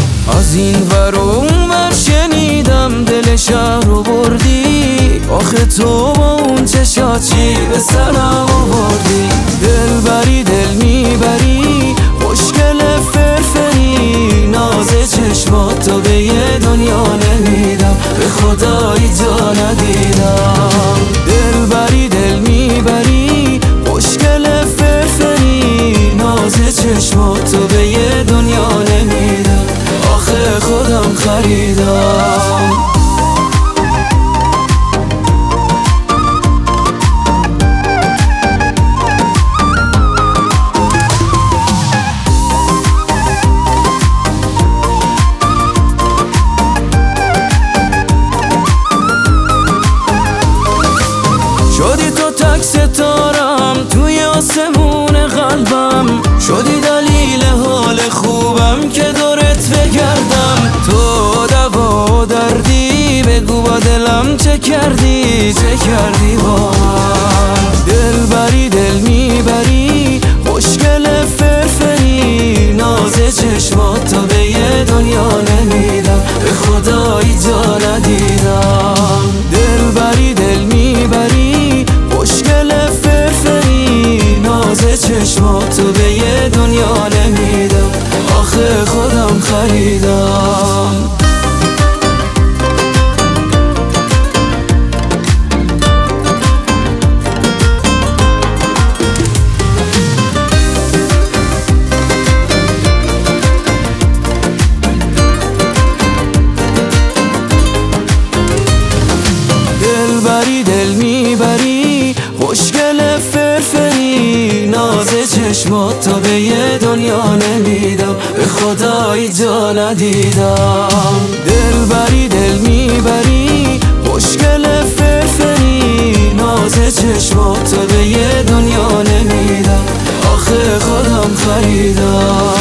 از این ور و اون ور شنیدم دل شهر رو بردی، آخه تو با اون چشات چی به سرم آوردی؟ دل بری دل میبری خوشگل فرفری، ناز چشماتو به یه دنیا نمیدم، به خدایی جا ندیدم. دل بری دل میبری خوشگل فرفری، ناز چشماتو به یه دنیا نمیدم، آخه خودم خریدم. شدی تو تک ستارم توی آسمون قلبم، شدی دلیل حال خوبم که دورت بگردم. تو دوا و دردی بگو با دلم چه کردی، چه کردی با من؟ دل بری دل میبری خوشگل فرفری، ناز چشماتو به یه دنیا نمیدم، به خدایی جا ندیدم. دل بری دل میبری خوشگل فرفری، ناز چشماتو به یه دنیا نمیدم، آخه خودم خریدم. دل بری دل میبری خوشگل فرفری، ناز چشماتو به یه دنیا نمیدم، به خدایی جا ندیدم. دل بری دل میبری خوشگل فرفری، ناز چشماتو به یه دنیا نمیدم، آخه خودم خریدم.